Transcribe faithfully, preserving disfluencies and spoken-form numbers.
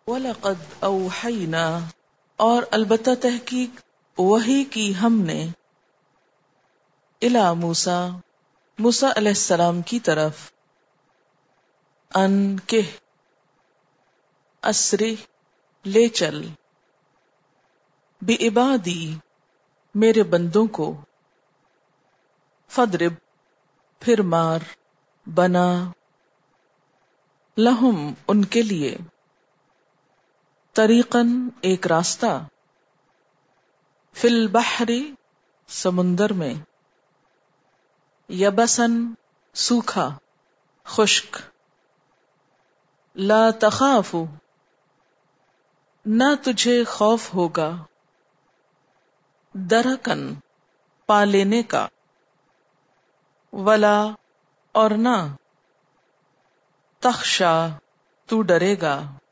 وَلَقَدْ أَوْحَيْنَا، اور البتہ تحقیق وحی کی ہم نے، اِلیٰ موسیٰ، موسیٰ علیہ السلام کی طرف، ان کہ اسری لے چل، بعبادی میرے بندوں کو، فضرب پھر مار، بنا لہم ان کے لیے، طریقاً ایک راستہ، فی البحر سمندر میں، یبسن سوکھا خشک، لا تخاف نہ تجھے خوف ہوگا، درکن پا لینے کا، ولا اور نہ، تخشا تو ڈرے گا،